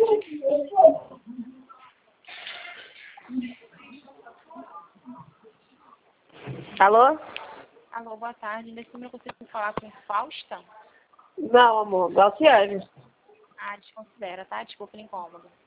Alô? Alô, boa tarde. Nesse número eu consigo falar com Fausta? Não, amor. Galciane. Ah, desconsidera, tá? Desculpa o incômodo.